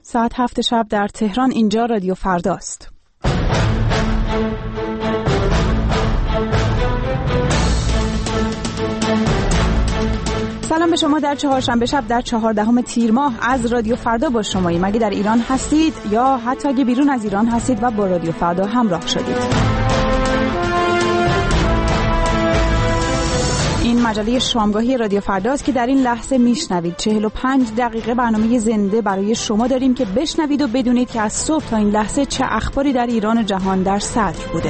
ساعت 7 شب در تهران. اینجا رادیو فرداست. سلام به شما در چهارشنبه شب در 14 تیر ماه از رادیو فردا با شماییم. اگه در ایران هستید یا حتی اگه بیرون از ایران هستید و با رادیو فردا همراه شدید. این مجله شامگاهی رادیو فرداست که در این لحظه میشنوید. 45 دقیقه برنامه زنده برای شما داریم که بشنوید و بدونید که از صبح تا این لحظه چه اخباری در ایران و جهان در صدر بوده.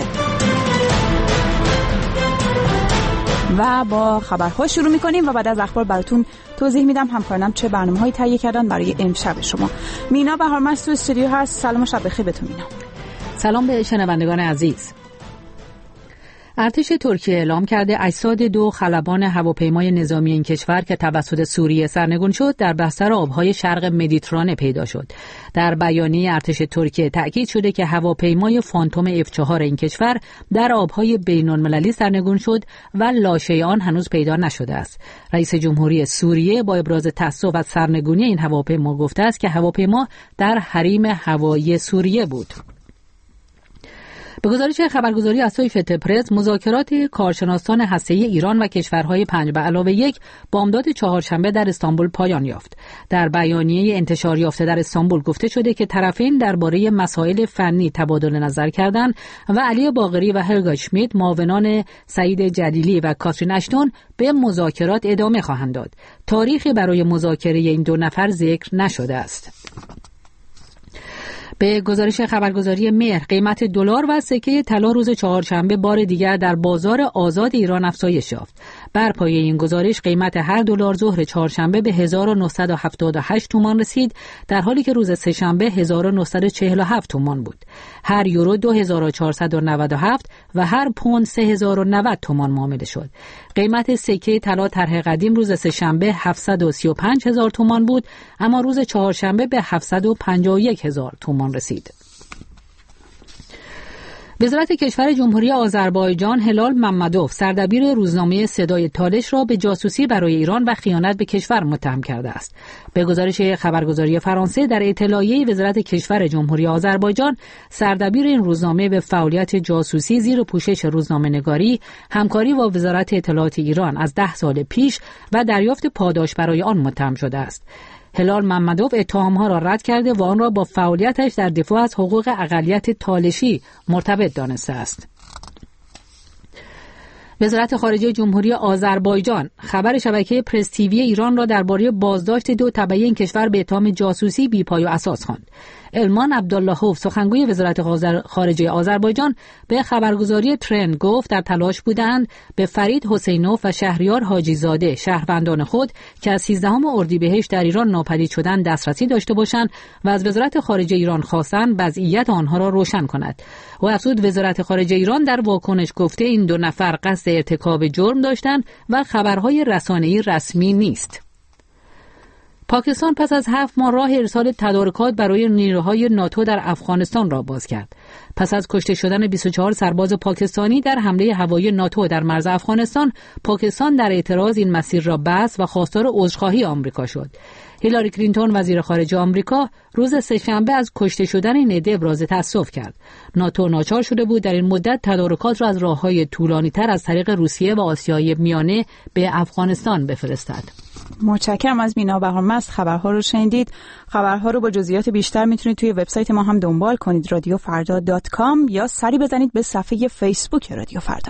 و با خبرها شروع میکنیم و بعد از اخبار براتون توضیح میدم همکارانم چه برنامه‌هایی تهیه کردن برای امشب شما. مینا بهارمند تو استودیو هست. سلام و شب بخیر بهتون مینا. سلام به شنوندگان عزیز. ارتش ترکیه اعلام کرده اجساد 2 خلبان هواپیمای نظامی این کشور که توسط سوریه سرنگون شد در بستر آبهای شرق مدیترانه پیدا شد. در بیانیه ارتش ترکیه تأکید شده که هواپیمای فانتوم F4 این کشور در آبهای بین‌المللی سرنگون شد و لاشه آن هنوز پیدا نشده است. رئیس جمهوری سوریه با ابراز تأسف از سرنگونی این هواپیما گفته است که هواپیما در حریم هوایی سوریه بود. به گزارش خبرگزاری اسوشییتد پرس، مذاکرات کارشناسان هسته‌ای ایران و کشورهای 5+1 بامداد چهارشنبه در استانبول پایان یافت. در بیانیه انتشار یافته در استانبول گفته شده که طرفین درباره مسائل فنی تبادل نظر کردند و علی باقری و هلگا شمیت، معاونان سعید جلیلی و کاترین اشتون به مذاکرات ادامه خواهند داد. تاریخی برای مذاکره این دو نفر ذکر نشده است. به گزارش خبرگزاری مهر، قیمت دلار و سکه طلا روز چهارشنبه بار دیگر در بازار آزاد ایران افزایش یافت. بر پایه این گزارش قیمت هر دلار ظهر چهارشنبه به 1978 تومان رسید، در حالی که روز سه‌شنبه 1947 تومان بود. هر یورو 2497 و هر پوند 3090 تومان معامله شد. قیمت سکه طلا طرح قدیم روز سه‌شنبه 735000 تومان بود، اما روز چهارشنبه به 751000 تومان رسید. وزارت کشور جمهوری آذربایجان هلال ممدوف، سردبیر روزنامه صدای تالش، را به جاسوسی برای ایران و خیانت به کشور متهم کرده است. به گزارش خبرگزاری فرانسه، در اطلاعیه وزارت کشور جمهوری آذربایجان، سردبیر این روزنامه به فعالیت جاسوسی زیر پوشش روزنامه‌نگاری، همکاری با وزارت اطلاعات ایران از 10 سال پیش و دریافت پاداش برای آن متهم شده است. هلال ممدوف اتهام‌ها را رد کرده و آن را با فعالیتش در دفاع از حقوق اقلیت تالشی مرتبط دانسته است. وزارت خارجه جمهوری آذربایجان خبر شبکه پرس تیوی ایران را درباره بازداشت 2 تبعی این کشور به اتهام جاسوسی بی‌پای و اساس خواند. المان عبداللهوف، سخنگوی وزارت خارجه آذربایجان، به خبرگزاری ترند گفت در تلاش بودند به فرید حسینوف و شهریار حاجی زاده، شهروندان خود که از 13 اردیبهشت در ایران ناپدید شدند، دسترسی داشته باشند و از وزارت خارجه ایران خواستند وضعیت آنها را روشن کند. و افزود وزارت خارجه ایران در واکنش گفته این 2 نفر قصد ارتکاب جرم داشتند و خبرهای رسانه‌ای رسمی نیست. پاکستان پس از 7 ماه راه ارسال تدارکات برای نیروهای ناتو در افغانستان را باز کرد. پس از کشته شدن 24 سرباز پاکستانی در حمله هوایی ناتو در مرز افغانستان، پاکستان در اعتراض این مسیر را بست و خواستار عذرخواهی آمریکا شد. هیلاری کلینتون، وزیر خارجه آمریکا، روز سه‌شنبه از کشته شدن این عده ابراز تأسف کرد. ناتو ناچار شده بود در این مدت تدارکات را از راه‌های طولانی‌تر از طریق روسیه و آسیای میانه به افغانستان بفرستد. متشکرم از مینا بهارمند. خبرها رو شنیدید. خبرها رو با جزئیات بیشتر میتونید توی وبسایت ما هم دنبال کنید، radiofarda.com، یا سری بزنید به صفحه فیسبوک رادیو فردا.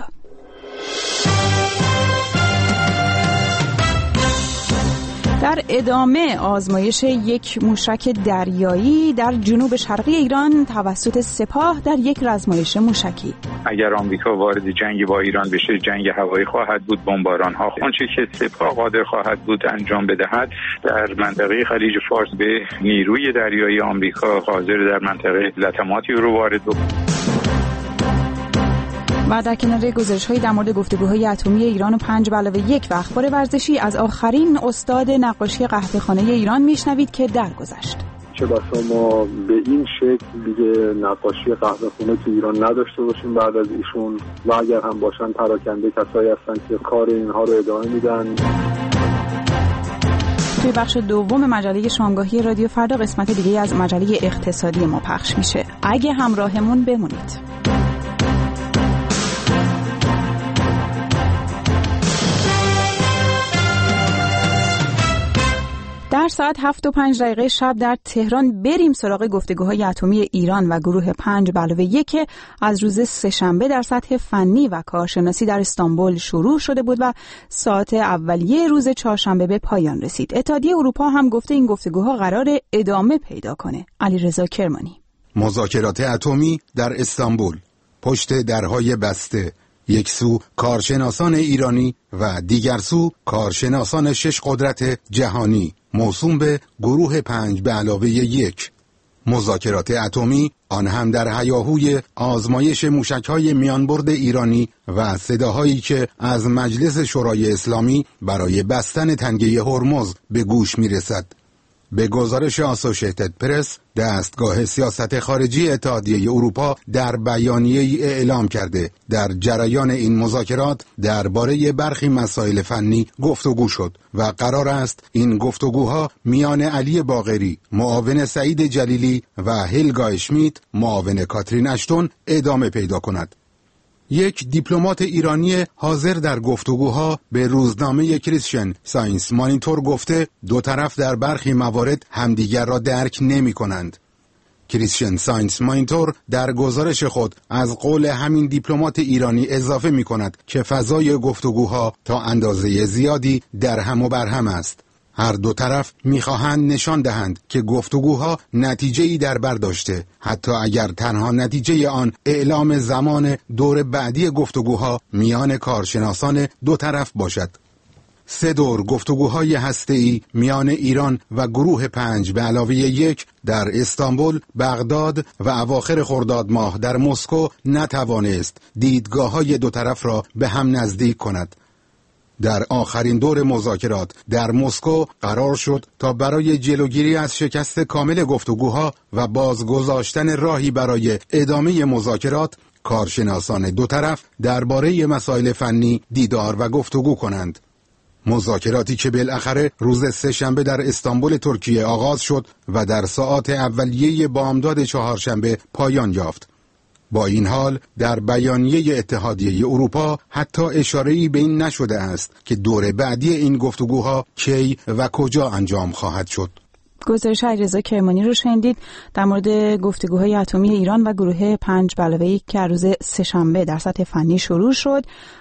در ادامه آزمایش یک موشک دریایی در جنوب شرقی ایران توسط سپاه در یک آزمایش موشکی. اگر آمریکا وارد جنگ با ایران بشه، جنگ هوایی خواهد بود، بمباران‌ها. آنچه که سپاه قادر خواهد بود انجام بدهد در منطقه خلیج فارس به نیروی دریایی آمریکا حاضر در منطقه لطماتی رو وارد بکنه. و در کنار گزارش‌های در مورد گفتگوهای اتمی ایران و 5+1 و اخبار ورزشی، از آخرین استاد نقاشی قهوه‌خانه ایران میشنوید که درگذشت. چه بسا ما به این شکل دیگه نقاشی قهوه‌خانه تو ایران نداشته باشیم بعد از ایشون، و اگر هم باشن پراکنده کسایی هستن که کار اینها رو ادامه میدن. توی بخش دوم مجله شامگاهی رادیو فردا قسمت دیگه از مجله اقتصادی ما پخش میشه. اگه همراهمون بمونید. در ساعت 7:05 شب در تهران بریم سراغ گفتگوهای اتمی ایران و گروه 5+1 از روز سه‌شنبه در سطح فنی و کارشناسی در استانبول شروع شده بود و ساعت اولیه روز چهارشنبه به پایان رسید. اتحادیه اروپا هم گفته این گفتگوها قرار ادامه پیدا کنه. علیرضا کرمانی. مذاکرات اتمی در استانبول، پشت درهای بسته، یک سو کارشناسان ایرانی و دیگر سو کارشناسان 6 قدرت جهانی موسوم به گروه 5+1. مذاکرات اتمی آن هم در هیاهوی آزمایش موشک‌های میانبرد ایرانی و صداهایی که از مجلس شورای اسلامی برای بستن تنگه هرمز به گوش می‌رسد. به گزارش آسوشیتد پرس، دستگاه سیاست خارجی اتحادیه اروپا در بیانیه‌ای اعلام کرده در جریان این مذاکرات درباره برخی مسائل فنی گفتگو شد و قرار است این گفتگوها میان علی باقری، معاون سعید جلیلی و هلگا اشمیت، معاون کاترین اشتون ادامه پیدا کند. یک دیپلمات ایرانی حاضر در گفتگوها به روزنامه کریستین ساینس مانیتور گفته دو طرف در برخی موارد همدیگر را درک نمی کنند. کریستین ساینس مانیتور در گزارش خود از قول همین دیپلمات ایرانی اضافه می کند که فضای گفتگوها تا اندازه زیادی در هم و بر هم است. هر دو طرف می‌خواهند نشان دهند که گفتگوها نتیجه‌ای در بر داشته، حتی اگر تنها نتیجه آن اعلام زمان دور بعدی گفتگوها میان کارشناسان دو طرف باشد. 3 دور گفتگوهای هسته‌ای میان ایران و گروه 5+1 در استانبول، بغداد و اواخر خرداد ماه در مسکو نتوانست دیدگاه‌های دو طرف را به هم نزدیک کند. در آخرین دور مذاکرات در مسکو قرار شد تا برای جلوگیری از شکست کامل گفتگوها و بازگذاشتن راهی برای ادامه مذاکرات، کارشناسان دو طرف درباره مسائل فنی دیدار و گفتگو کنند. مذاکراتی که بالاخره روز سه‌شنبه در استانبول ترکیه آغاز شد و در ساعات اولیه بامداد چهارشنبه پایان یافت. با این حال در بیانیه اتحادیه اروپا حتی اشاره‌ای به این نشده است که دور بعدی این گفتگوها کی و کجا انجام خواهد شد. گزارش علیرضا کرمانی رو شنیدید در مورد گفتگوهای اتمی ایران و گروه 5+1 که روز سه‌شنبه در سطح فنی شروع شد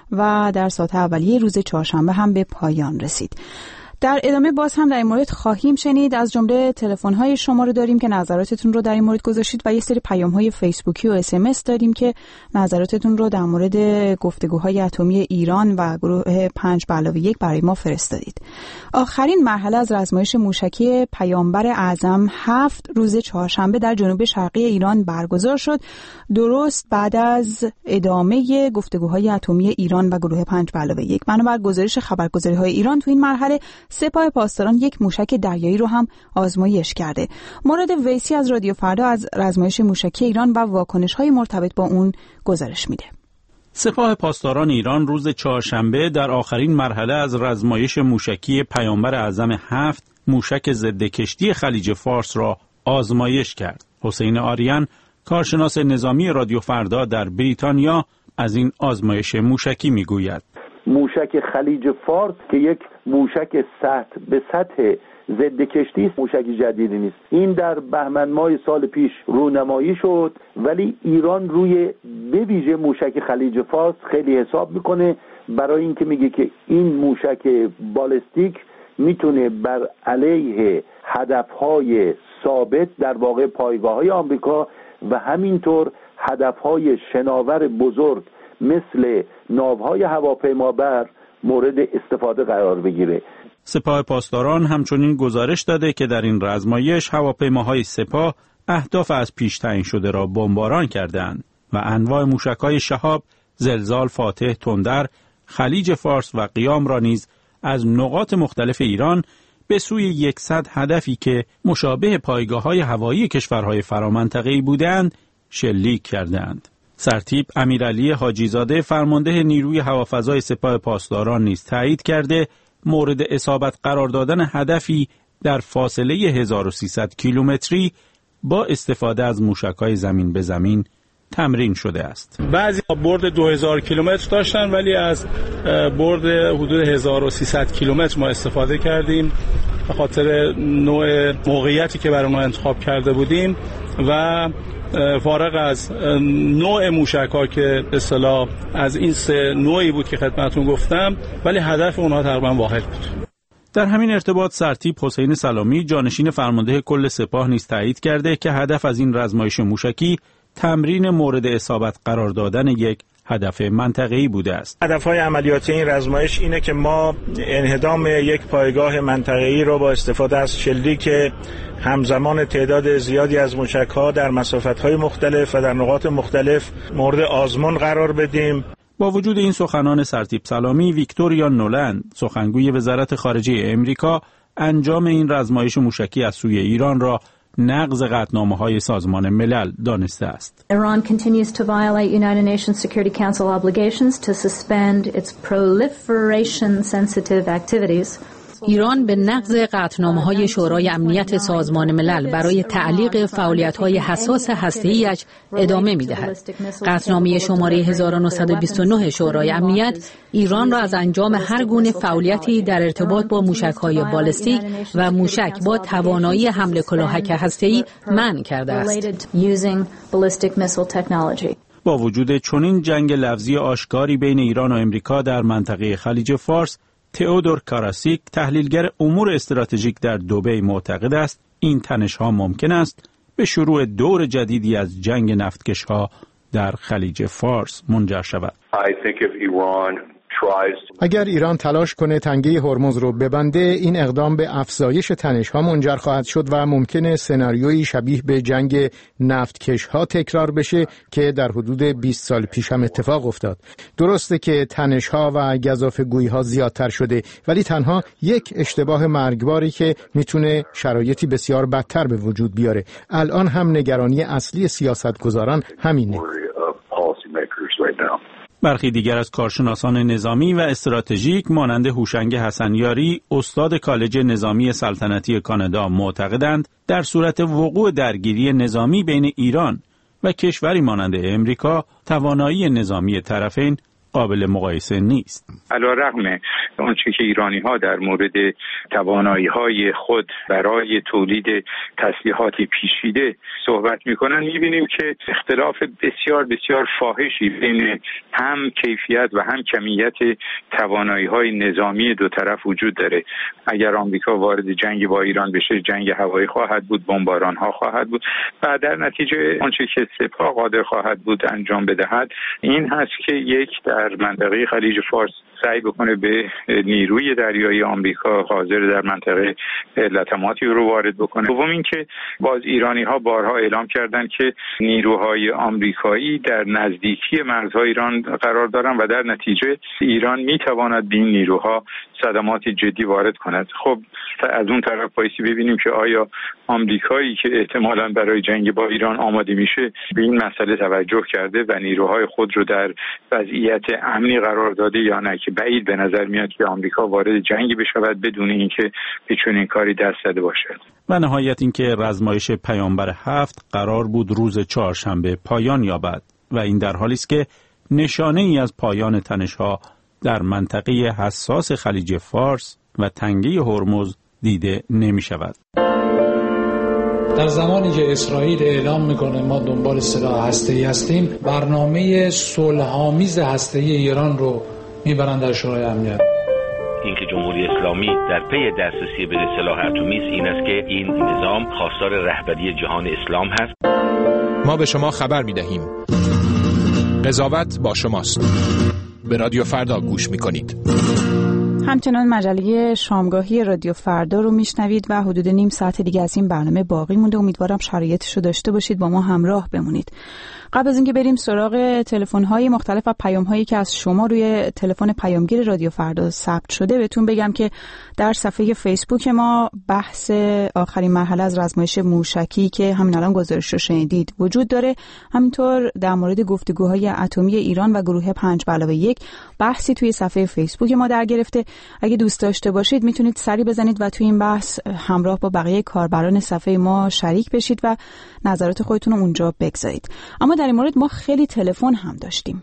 و در ساعت اولیه روز چهارشنبه هم به پایان رسید. در ادامه باز هم در این مورد خواهیم شنید، از جمله تلفن‌های شما رو داریم که نظراتتون رو در این مورد گذاشتید و یه سری پیام‌های فیسبوکی و SMS داریم که نظراتتون رو در مورد گفتگوهای اتمی ایران و گروه 5+1 برای ما فرستادید. آخرین مرحله از آزمایش موشکی پیامبر اعظم 7 روز چهارشنبه در جنوب شرقی ایران برگزار شد، درست بعد از ادامه گفتگوهای اتمی ایران و گروه 5+1. بنابر گزارش خبرگزاری‌های ایران تو این مرحله سپاه پاسداران یک موشک دریایی رو هم آزمایش کرده. مراد ویسی از رادیو فردا از آزمایش موشکی ایران و واکنش‌های مرتبط با اون گزارش میده. سپاه پاسداران ایران روز چهارشنبه در آخرین مرحله از آزمایش موشکی پیامبر اعظم 7 موشک ضد کشتی خلیج فارس را آزمایش کرد. حسین آریان، کارشناس نظامی رادیو فردا در بریتانیا، از این آزمایش موشکی میگوید. موشک خلیج فارس که یک موشک سطح به سطح ضد کشتی است، موشک جدیدی نیست. این در بهمن ماه سال پیش رونمایی شد، ولی ایران روی به ویژه موشک خلیج فارس خیلی حساب میکنه، برای اینکه میگه که این موشک بالستیک میتونه بر علیه هدفهای ثابت در واقع پایگاه‌های آمریکا و همینطور هدفهای شناور بزرگ مثل ناوهای هواپیمابر مورد استفاده قرار بگیره. سپاه پاسداران همچنین گزارش داده که در این آزمایش هواپیماهای سپاه اهداف از پیش تعیین شده را بمباران کردند و انواع موشک‌های شهاب، زلزال، فاتح، تندر، خلیج فارس و قیام را نیز از نقاط مختلف ایران به سوی 100 هدفی که مشابه پایگاه‌های هوایی کشورهای فرامنطقه‌ای بودند شلیک کردند. سرتیپ امیرعلی حاجیزاده فرمانده نیروی هوافضای سپاه پاسداران نیز تایید کرده مورد اصابت قرار دادن هدفی در فاصله 1300 کیلومتری با استفاده از موشک‌های زمین به زمین تمرین شده است. بعضی برد 2000 کیلومتر داشتن ولی از برد حدود 1300 کیلومتر ما استفاده کردیم به خاطر نوع موقعیتی که برای ما انتخاب کرده بودیم و فارغ از نوع موشک‌ها که به اصطلاح از این سه نوعی بود که خدمتتون گفتم، ولی هدف اونها تقریبا واحد بود. در همین ارتباط سرتیپ حسین سلامی جانشین فرمانده کل سپاه نیز تایید کرده که هدف از این رزمایش موشکی تمرین مورد اصابت قرار دادن یک هدف منطقه‌ای بوده است. هدف‌های عملیاتی این رزمایش اینه که ما انهدام یک پایگاه منطقه‌ای را با استفاده از شلیک همزمان تعداد زیادی از موشک‌ها در مسافت‌های مختلف و در نقاط مختلف مورد آزمون قرار بدیم. با وجود این سخنان سرتیپ سلامی، ویکتوریا نولند سخنگوی وزارت خارجه امریکا انجام این رزمایش موشکی از سوی ایران را نقض قطعنامه‌های سازمان ملل دانسته است. Iran continues to violate United Nations Security Council obligations to suspend its proliferation sensitive activities. ایران به نقض قطعنامه‌های شورای امنیت سازمان ملل برای تعلیق فعالیت‌های حساس هسته‌ای‌اش ادامه می‌دهد. قطعنامه شماره 1929 شورای امنیت ایران را از انجام هر گونه فعالیتی در ارتباط با موشک‌های بالستیک و موشک با توانایی حمل کلاهک هسته‌ای منع کرده است. با وجود چنین جنگ لفظی آشکاری بین ایران و امریکا در منطقه خلیج فارس، تئودور کاراسیک تحلیلگر امور استراتژیک در دبی معتقد است این تنش‌ها ممکن است به شروع دور جدیدی از جنگ نفتکش‌ها در خلیج فارس منجر شود. اگر ایران تلاش کنه تنگه هرمز رو ببنده، این اقدام به افزایش تنش‌ها منجر خواهد شد و ممکنه سناریویی شبیه به جنگ نفتکش‌ها تکرار بشه که در حدود 20 سال پیش هم اتفاق افتاد. درسته که تنش‌ها و گزافه‌گویی‌ها زیادتر شده، ولی تنها یک اشتباه مرگباری که میتونه شرایطی بسیار بدتر به وجود بیاره. الان هم نگرانی اصلی سیاستگزاران همینه. برخی دیگر از کارشناسان نظامی و استراتژیک مانند هوشنگ حسنیاری، استاد کالج نظامی سلطنتی کانادا، معتقدند در صورت وقوع درگیری نظامی بین ایران و کشوری مانند امریکا، توانایی نظامی طرفین قابل مقایسه نیست. علیرغم آنچه که ایرانی‌ها در مورد توانایی‌های خود برای تولید تسلیحاتی پیچیده صحبت می‌کنند، می‌بینیم که اختلاف بسیار بسیار فاحشی بین هم کیفیت و هم کمیت توانایی‌های نظامی دو طرف وجود داره. اگر آمریکا وارد جنگ با ایران بشه، جنگ هوایی خواهد بود، بمباران‌ها خواهد بود و در نتیجه آنچه که سپاه قادر خواهد بود انجام بدهد این هست که یک در منطقه خلیج فارس سعی بکنه به نیروی دریایی آمریکا حاضر در منطقه لطماتی رو وارد بکنه. دوم اینکه باز ایرانی‌ها بارها اعلام کردند که نیروهای آمریکایی در نزدیکی مرزهای ایران قرار دارند و در نتیجه ایران میتواند به این نیروها صدماتی جدی وارد کند. خب از اون طرف بایستی ببینیم که آیا آمریکایی که احتمالاً برای جنگ با ایران آماده میشه به این مسئله توجه کرده و نیروهای خود رو در وضعیت امنی قرار داده یا نه، که بعید به نظر میاد که آمریکا وارد جنگی بشود بدون اینکه به چنین کاری دست زده باشد. و نهایت اینکه رزمایش پیامبر 7 قرار بود روز چهارشنبه پایان یابد و این در حالی است که نشانه ای از پایان تنش‌ها در منطقه حساس خلیج فارس و تنگه هرمز دیده نمی شود. در زمانی که اسرائیل اعلام میکنه ما دنبال سلاح هسته‌ای هستیم، برنامه صلح‌آمیز هسته‌ای ایران رو میبرن در شورای امنیت. اینکه جمهوری اسلامی در پی دسترسی به سلاح اتمی است این است که این نظام خواستار رهبری جهان اسلام هست. ما به شما خبر میدهیم. قضاوت با شماست. به رادیو فردا گوش میکنید. همچنان مجله شامگاهی رادیو فردا رو میشنوید و حدود نیم ساعت دیگه از این برنامه باقی مونده. امیدوارم شرایطش رو داشته باشید، با ما همراه بمونید. قبل از اینکه بریم سراغ تلفن‌های مختلف و پیام‌هایی که از شما روی تلفن پیامگیر رادیو فردا ثبت شده، بهتون بگم که در صفحه فیسبوک ما بحث آخرین مرحله از رزمایش موشکی که همین الان گزارش رو شنیدید وجود داره. همینطور در مورد گفتگوهای اتمی ایران و گروه 5+1 بحثی توی صفحه فیسبوک ما در گرفته. اگه دوست داشته باشید میتونید سری بزنید و توی این بحث همراه با بقیه کاربران صفحه ما شریک بشید و نظرات خودتون رو اونجا بگذارید. اما در این مورد ما خیلی تلفن هم داشتیم.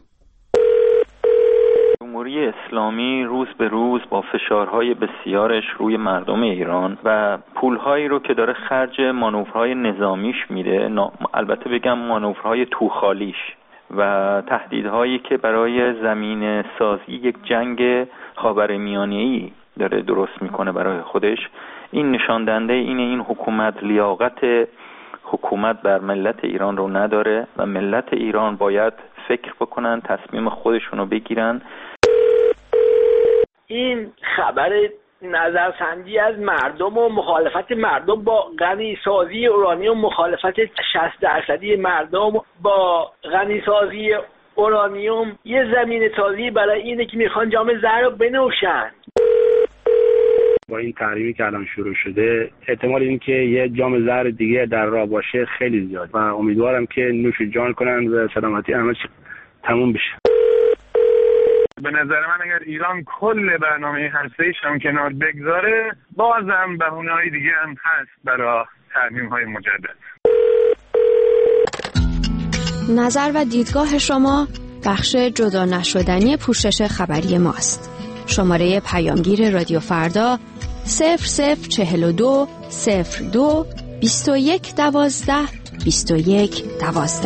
جمهوری اسلامی روز به روز با فشارهای بسیارش روی مردم ایران و پولهایی رو که داره خرج مانورهای نظامیش میده، البته بگم مانورهای توخالیش و تهدیدهایی که برای زمین سازی یک جنگ خاورمیانه‌ای داره درست میکنه برای خودش، این نشان دهنده این حکومت لیاقت حکومت بر ملت ایران رو نداره و ملت ایران باید فکر بکنن، تصمیم خودشونو بگیرن. این خبر نظرسنجی از مردم و مخالفت مردم با غنیسازی اورانیوم، مخالفت 60% مردم با غنیسازی اورانیوم یه زمین سازی برای اینه که میخوان جام زهر رو بنوشن. با این تحریمی که الان شروع شده احتمال این که یه جام زهر دیگه در راه باشه خیلی زیاد و امیدوارم که نوش جان کنن و سلامتی همه تموم بشه. به نظر من اگر ایران کل برنامه هسته‌ایش هم کنار بگذاره، بازم بهونه‌های دیگه هم هست برای تحریم‌های مجدد. نظر و دیدگاه شما بخش جدا نشدنی پوشش خبری ماست. شماره پیامگیر رادیو فردا 0042 02 21 12 21 12.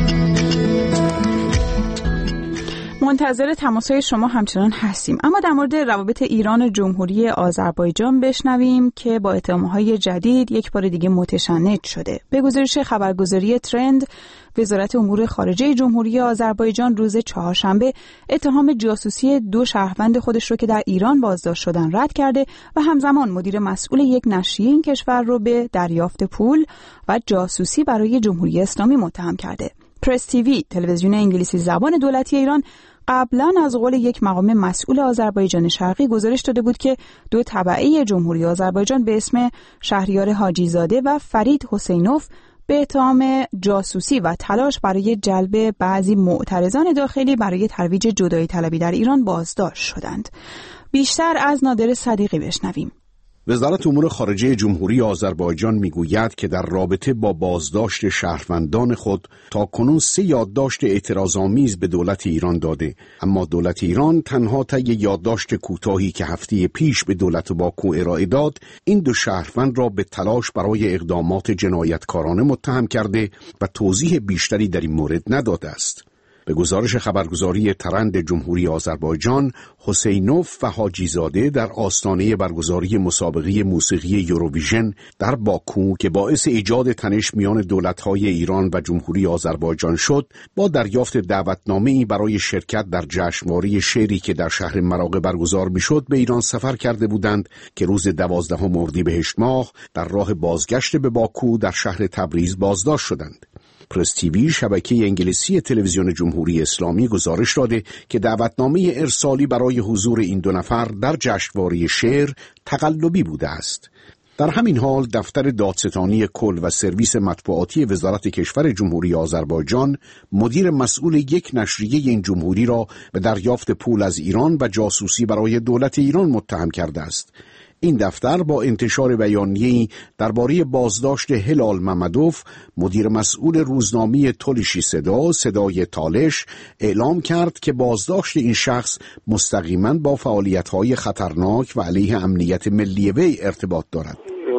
منتظر تماس‌های شما همچنان هستیم. اما در مورد روابط ایران و جمهوری آذربایجان بشنویم که با اتهام‌های جدید یک بار دیگه متشنج شده. به گزارش خبرگزاری ترند، وزارت امور خارجه جمهوری آذربایجان روز چهارشنبه اتهام جاسوسی 2 شهروند خودش رو که در ایران بازداشت شدن رد کرده و همزمان مدیر مسئول یک نشریه این کشور رو به دریافت پول و جاسوسی برای جمهوری اسلامی متهم کرده. پرس تیوی، تلویزیون انگلیسی زبان دولتی ایران، قبلا از قول یک مقام مسئول آذربایجان شرقی گزارش داده بود که 2 تبعه جمهوری آذربایجان به اسم شهریار حاجی زاده و فرید حسینوف به اتهام جاسوسی و تلاش برای جلب بعضی معترضان داخلی برای ترویج جدایی طلبی در ایران بازداشت شدند. بیشتر از نادر صدیقی بشنویم. وزارت امور خارجه جمهوری آذربایجان میگوید که در رابطه با بازداشت شهروندان خود تاکنون 3 یادداشت اعتراض‌آمیز به دولت ایران داده، اما دولت ایران تنها طی یادداشت کوتاهی که هفته پیش به دولت باکو ارائه داد، این 2 شهروند را به تلاش برای اقدامات جنایتکارانه متهم کرده و توضیح بیشتری در این مورد نداده است. به گزارش خبرگزاری ترند جمهوری آذربایجان، حسینوف و حاجی زاده در آستانه برگزاری مسابقه موسیقی یوروویژن در باکو که باعث ایجاد تنش میان دولت‌های ایران و جمهوری آذربایجان شد، با دریافت دعوتنامه‌ای برای شرکت در جشنواره شعری که در شهر مراغه برگزار می‌شد به ایران سفر کرده بودند که روز 12 اردیبهشت ماه در راه بازگشت به باکو در شهر تبریز بازداشت شدند. پرس تیوی، شبکه انگلیسی تلویزیون جمهوری اسلامی، گزارش داده که دعوتنامه ارسالی برای حضور این 2 نفر در جشنواره شعر تقلبی بوده است. در همین حال دفتر دادستانی کل و سرویس مطبوعاتی وزارت کشور جمهوری آذربایجان مدیر مسئول یک نشریه این جمهوری را به دریافت پول از ایران و جاسوسی برای دولت ایران متهم کرده است. این دفتر با انتشار بیانیه‌ای درباره بازداشت هلال ممدوف، مدیر مسئول روزنامه تلشی صدای تالش، اعلام کرد که بازداشت این شخص مستقیما با فعالیت‌های خطرناک و علیه امنیت ملی وی ارتباط دارد.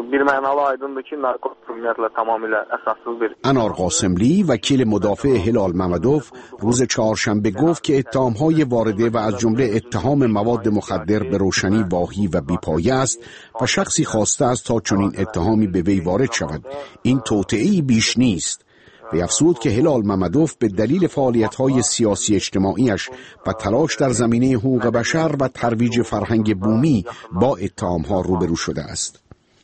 انار قاسملی، وکیل مدافع هلال ممدوف، روز چهارشنبه گفت که اتهام‌های وارده و از جمله اتهام مواد مخدر به روشنی واهی و بی‌پایه است و شخصی خواسته است تا چنین اتهامی به وی وارد شود. این توطئه‌ای بیش نیست. و افزود که هلال ممدوف به دلیل فعالیت‌های سیاسی اجتماعیش و تلاش در زمینه حقوق بشر و ترویج فرهنگ بومی با اتهام‌ها روبرو شده است.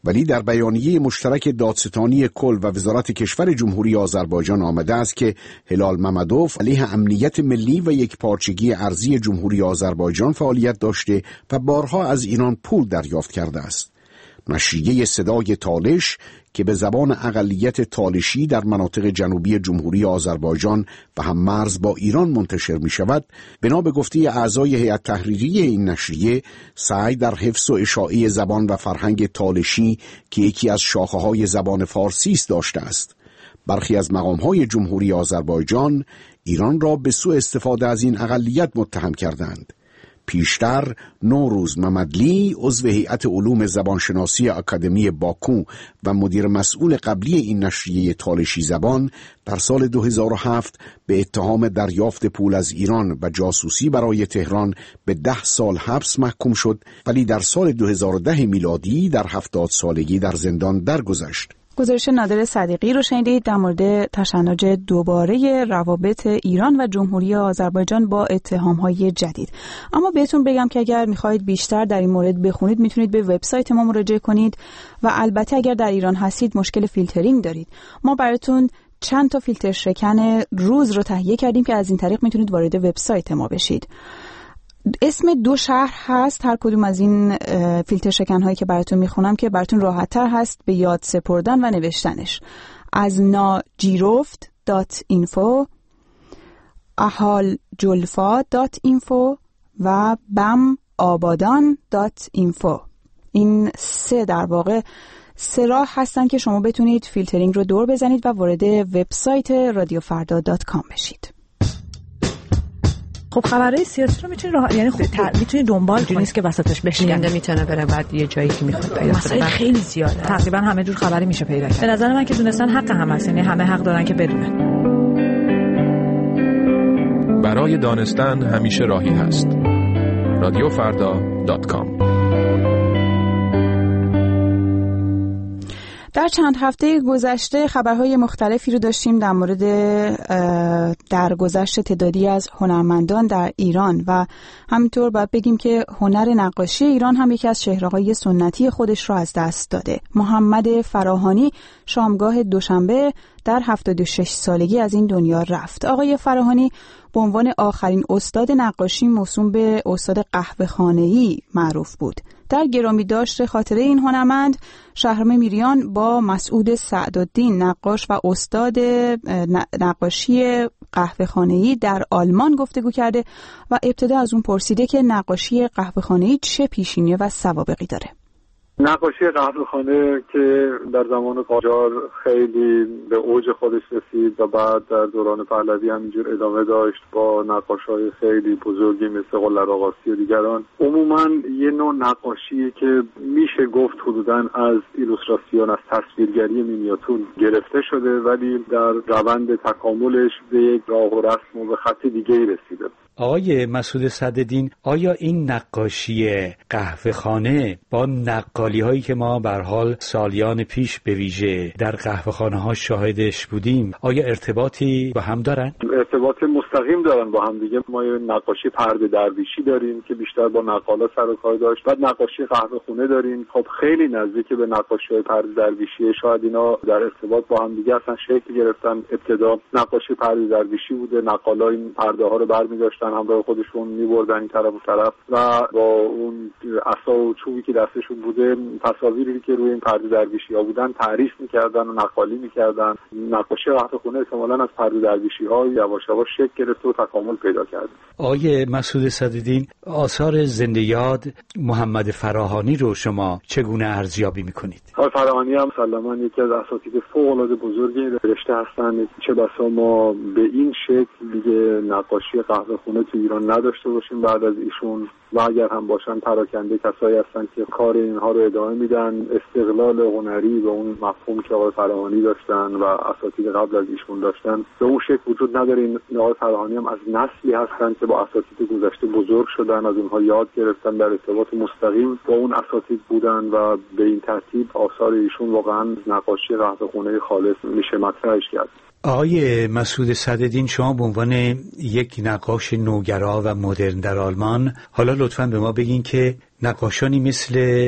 ولی در بیانیه مشترک دادستانی کل و وزارت کشور جمهوری آذربایجان آمده است که هلال ممدوف علیه امنیت ملی و یکپارچگی ارضی جمهوری آذربایجان فعالیت داشته و بارها از ایران پول دریافت کرده است. نشریه صدای تالش که به زبان اقلیت تالشی در مناطق جنوبی جمهوری آذربایجان و هم مرز با ایران منتشر می شود، بنا به گفته اعضای هیئت تحریریه این نشریه، سعی در حفظ و اشاعه زبان و فرهنگ تالشی که یکی از شاخه‌های زبان فارسی است داشته است. برخی از مقام‌های جمهوری آذربایجان ایران را به سوء استفاده از این اقلیت متهم کردند. پیشتر نوروز ممدلی عضو هیئت علوم زبانشناسی اکادمی باکو و مدیر مسئول قبلی این نشریه تالشی زبان در سال 2007 به اتهام دریافت پول از ایران و جاسوسی برای تهران به 10 سال حبس محکوم شد، ولی در سال 2010 میلادی در 70 سالگی در زندان درگذشت. گزارش نادر صدیقی رو شنیدید در مورد تشنج دوباره روابط ایران و جمهوری آذربایجان با اتهام‌های جدید. اما بهتون بگم که اگر می‌خواهید بیشتر در این مورد بخونید میتونید به وبسایت ما مراجعه کنید و البته اگر در ایران هستید مشکل فیلترینگ دارید، ما براتون چند تا فیلتر شکن روز رو تهیه کردیم که از این طریق میتونید وارد وبسایت ما بشید. اسم 2 شهر هست هر کدوم از این فیلتر شکن هایی که براتون میخونم که براتون راحت تر هست به یاد سپردن و نوشتنش. از najiroft.info، ahaljulfa.info و bamabadan.info. این 3 در واقع 3 راه هستن که شما بتونید فیلترینگ رو دور بزنید و وارد وبسایت radiofarda.com بشید. خب خبرهای سیاسی رو میتونی یعنی میتونی دنبال کنی، نیست که وسطش بشینه، میتونه بره بعد یه جایی که میخواد پیدا مسائل خیلی زیاده، تقریبا همه جور خبری میشه پیدا کرد. به نظر من که دونستن حق هم هست، یعنی همه حق دارن که بدونن. برای دانستن همیشه راهی هست. radiofarda.com. در چند هفته گذشته خبرهای مختلفی رو داشتیم در مورد درگذشت تعدادی از هنرمندان در ایران و همینطور باید بگیم که هنر نقاشی ایران هم یکی از چهره‌های سنتی خودش رو از دست داده. محمد فراهانی شامگاه دوشنبه در 76 سالگی از این دنیا رفت. آقای فراهانی به عنوان آخرین استاد نقاشی موسوم به استاد قهوه‌خانه‌ای معروف بود. در گرامی داشت خاطره این هنرمند، شهرام میریان با مسعود سعدالدین نقاش و استاد نقاشی قهوه‌خانه‌ای در آلمان گفتگو کرده و ابتدا از اون پرسیده که نقاشی قهوه‌خانه‌ای چه پیشینه و سوابقی داره. نقاشی قهوه‌خانه که در زمان قاجار خیلی به اوج خودش رسید و بعد در دوران پهلوی همینجور ادامه داشت با نقاش‌های خیلی بزرگی مثل قلعه آقاسی و دیگران. عموماً یه نوع نقاشی که میشه گفت حدوداً از ایلوستراسیون، از تصویرگری مینیاتور گرفته شده، ولی در روند تکاملش به یک راه و رسم و به خط دیگه‌ای رسیده. آقای مسعود سعدالدین، آیا این نقاشی قهوه‌خانه با نقالی هایی که ما به هر حال سالیان پیش به ویژه در قهوه‌خانه ها شاهدش بودیم، آیا ارتباطی با هم دارن؟ ارتباط مستقیم دارن با هم دیگه. ما یه نقاشی پرده درویشی داریم که بیشتر با نقالا سر و کار داشت. بعد نقاشی قهوه‌خانه داریم، خب خیلی نزدیک به نقاشی پرده درویشی. شاید اینا در ارتباط با هم دیگه اصلا شکل گرفتن. ابتدا نقاشی پرده درویشی بوده، نقالا این پرده ها رو برمی‌داشتن همراه خودشون می‌بردن این طرف و طرف و با اون عصا و چوبی که دستشون بوده تصاویری که روی این پرده درویشی‌ها بودن تعریف می‌کردن و نقالی می‌کردن. نقاشی قهوه‌خانه احتمالاً از پرده درویشی‌ها یواش یواش شکل گرفت و تکامل پیدا کرد. آقای مسعود سعدالدین، آثار زنده یاد محمد فراهانی رو شما چگونه ارزیابی می‌کنید؟ آقای فراهانی هم مسلماً یکی از اساتید فوق‌العاده بزرگی رشته هستند. چه بسا ما به این شکل دیگه نقاشی قهوه‌خانه تو ایران نداشته باشیم بعد از ایشون، و اگر هم باشن پراکنده کسایی هستن که کار اینها رو ادامه میدن. استقلال هنری و اون مفهوم که آقای فراهانی داشتن و اساتید قبل از ایشون داشتن به اون شکل وجود نداره. این آقای فراهانی هم از نسلی هستن که با اساتید گذشته بزرگ شدن، از اونها یاد گرفتن، در ارتباط مستقیم با اون اساتید بودن و به این ترتیب آثار ایشون واقعا نقاشی قهوه‌خانه خالص میشه مطرحش کرد. آقای مسعود سعدالدین، شما به عنوان یک نقاش نوگرا و مدرن در آلمان، حالا لطفاً به ما بگین که نقاشانی مثل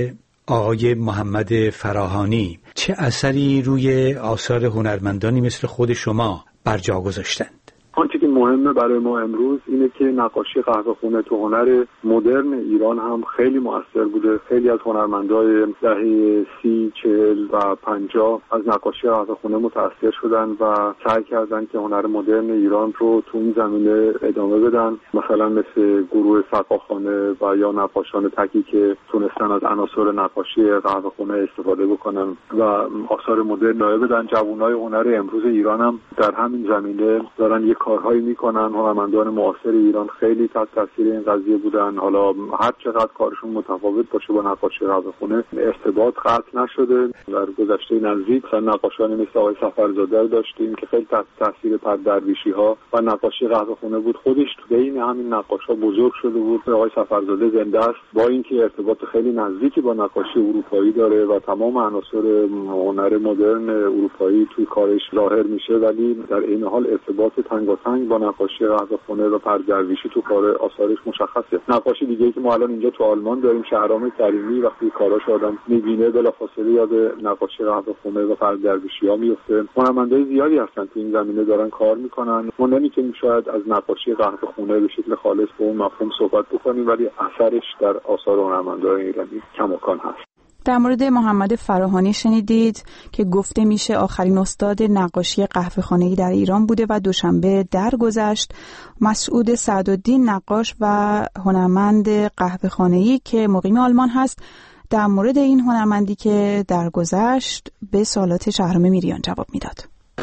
آقای محمد فراهانی چه اثری روی آثار هنرمندانی مثل خود شما بر جا گذاشتند؟ آنچه که مهمه برای ما امروز اینه که نقاشی قهوه‌خونه تو هنر مدرن ایران هم خیلی مؤثر بوده. خیلی از هنرمندای دهه 30، 40 و 50 از نقاشی قهوه‌خونه متأثر شدن و سعی کردن که هنر مدرن ایران رو تو این زمینه ادامه بدن. مثلا مثل گروه سقاخانه و یا نقاشان تکی که تونستن از عناصر نقاشی قهوه‌خونه استفاده بکنن و آثار مدرن ارائه بدن. جوانای هنر امروز ایران هم در همین زمینه دارن یک کارهایی میکنن. هنرمندان معاصر ایران خیلی تحت تاثیر این قضیه بودن. حالا هر چقدر کارشون متفاوت باشه با نقاشی قهوه‌خونه ارتباط قطع نشده. در گذشته نزدیک مثلا نقاشانی مثل آقای صفرزاده داشتیم که خیلی تحت تاثیر پردرویشی‌ها و نقاشی قهوه‌خونه بود. خودش تو بین همین نقاشا بزرگ شده بود. آقای صفرزاده زنده است با اینکه ارتباط خیلی نزدیکی با نقاشی اروپایی داره و تمام عناصر هنر مدرن اروپایی توی کارش ظاهر میشه، ولی در این حال ارتباط تنگاتنگ با نقاشی قهوه‌خونه و پردرویشی تو کار آثارش مشخصه. نقاشی دیگه‌ای که ما الان اینجا تو آلمان داریم، شهرام کریمی، وقتی کاراش آدم می‌بینه بلافاصله یاد نقاشی قهوه‌خونه و پردرویشی‌ها میفته. هنرمندای زیادی هستن تو این زمینه دارن کار میکنن. ما نمی‌تونیم شاید از نقاشی قهوه‌خونه به شکل خالص به اون مفهوم صحبت بکنیم، ولی اثرش در آثار هنرمندای ایرانی کماکان هست. در مورد محمد فراهانی شنیدید که گفته میشه آخرین استاد نقاشی قهوه‌خانه‌ای در ایران بوده و دوشنبه درگذشت. مسعود سعدالدین نقاش و هنرمند قهوه‌خانه‌ای که مقیم آلمان هست در مورد این هنرمندی که درگذشت به سوالات شهرام میریان جواب میداد.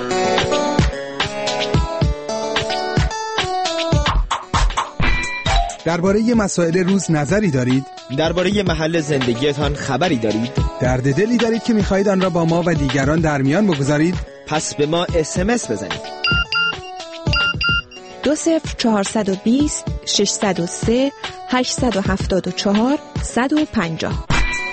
درباره مسائل روز نظری دارید؟ درباره محل زندگیتان خبری دارید؟ درد دلی دارید که می‌خواهید آن را با ما و دیگران در میان بگذارید؟ پس به ما SMS بزنید. 20420 603 874 150.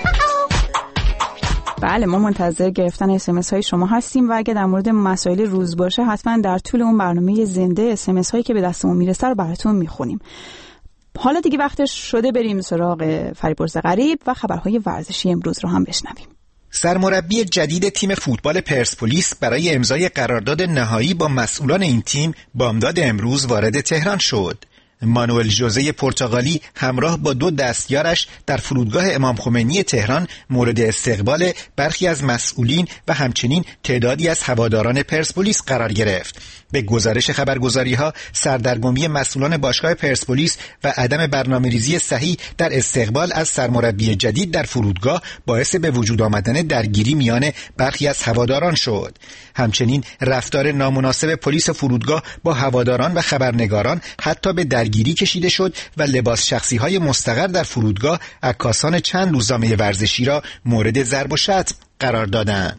بله، ما منتظر گرفتن SMS های شما هستیم و اگه در مورد مسائل روز باشه حتما در طول اون برنامه زنده SMS هایی که به دستمون میرسه رو براتون میخونیم. حالا دیگه وقتش شده بریم سراغ فریبرز غریب و خبرهای ورزشی امروز رو هم بشنویم. سرمربی جدید تیم فوتبال پرسپولیس برای امضای قرارداد نهایی با مسئولان این تیم بامداد امروز وارد تهران شد. مانوئل ژوزه پرتغالی همراه با 2 دستیارش در فرودگاه امام خمینی تهران مورد استقبال برخی از مسئولین و همچنین تعدادی از هواداران پرسپولیس قرار گرفت. به گزارش خبرگزاری‌ها سردرگمی مسئولان باشگاه پرسپولیس و عدم برنامه‌ریزی صحیح در استقبال از سرمربی جدید در فرودگاه باعث به وجود آمدن درگیری میان برخی از هواداران شد. همچنین رفتار نامناسب پلیس فرودگاه با هواداران و خبرنگاران حتی به درگیری کشیده شد و لباس شخصی‌های مستقر در فرودگاه عکاسان چند روزنامه ورزشی را مورد ضرب و شتم قرار دادند.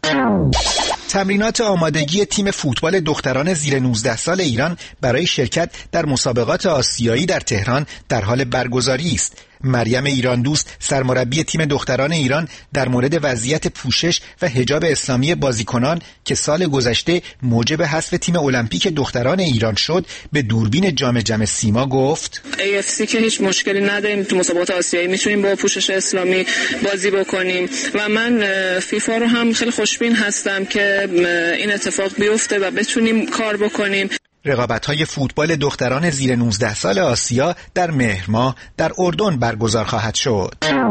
تمرینات آمادگی تیم فوتبال دختران زیر 19 سال ایران برای شرکت در مسابقات آسیایی در تهران در حال برگزاری است. مریم ایران دوست سرمربی تیم دختران ایران در مورد وضعیت پوشش و حجاب اسلامی بازیکنان که سال گذشته موجب حذف تیم المپیک دختران ایران شد به دوربین جام سیما گفت: AFC که هیچ مشکلی نداریم، تو مسابقات آسیایی میتونیم با پوشش اسلامی بازی بکنیم و من فیفا رو هم خیلی خوشبین هستم که این اتفاق بیفته و بتونیم کار بکنیم. رقابت‌های فوتبال دختران زیر 19 سال آسیا در مهر ماه در اردن برگزار خواهد شد.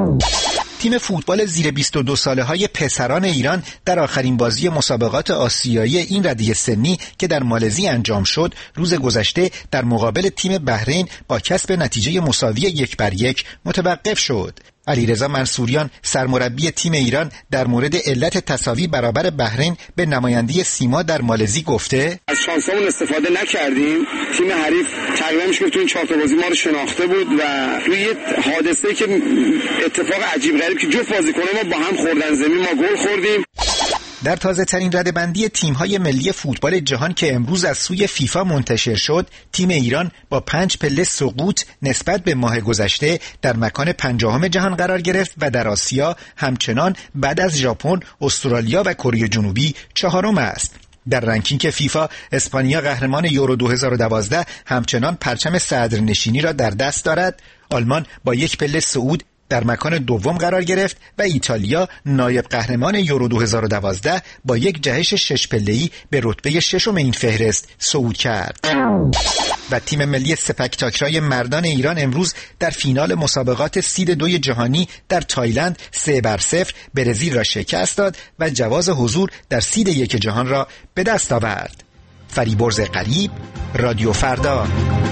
تیم فوتبال زیر 22 ساله های پسران ایران در آخرین بازی مسابقات آسیایی این رده سنی که در مالزی انجام شد روز گذشته در مقابل تیم بحرین با کسب نتیجه مساوی 1-1 متوقف شد. علیرضا منصوریان سرمربی تیم ایران در مورد علت تساوی برابر بحرین به نماینده سیما در مالزی گفته: از شانسمون استفاده نکردیم. تیم حریف تقریبا میشه تو این 4 تا بازی ما رو شناخته بود و روی یه حادثه که اتفاق عجیب غریب که جفت بازیکن‌ها ما با هم خوردن زمین، ما گل خوردیم. در تازه ترین رده‌بندی تیم‌های ملی فوتبال جهان که امروز از سوی فیفا منتشر شد، تیم ایران با 5 پله سقوط نسبت به ماه گذشته در مکان 50 جهان قرار گرفت و در آسیا همچنان بعد از ژاپن، استرالیا و کره جنوبی 4م است. در رنکینگ فیفا اسپانیا قهرمان یورو 2012 همچنان پرچم صدرنشینی را در دست دارد. آلمان با 1 پله صعود در مکان دوم قرار گرفت و ایتالیا نایب قهرمان یورو 2012 با یک جهش 6 پله‌ای به رتبه 6 این فهرست صعود کرد. و تیم ملی سپک تاکرای مردان ایران امروز در فینال مسابقات سید 2 جهانی در تایلند 3-0 برزیل را شکست داد و جواز حضور در سید 1 جهان را به دست آورد. فریبرز قریب، رادیو فردا.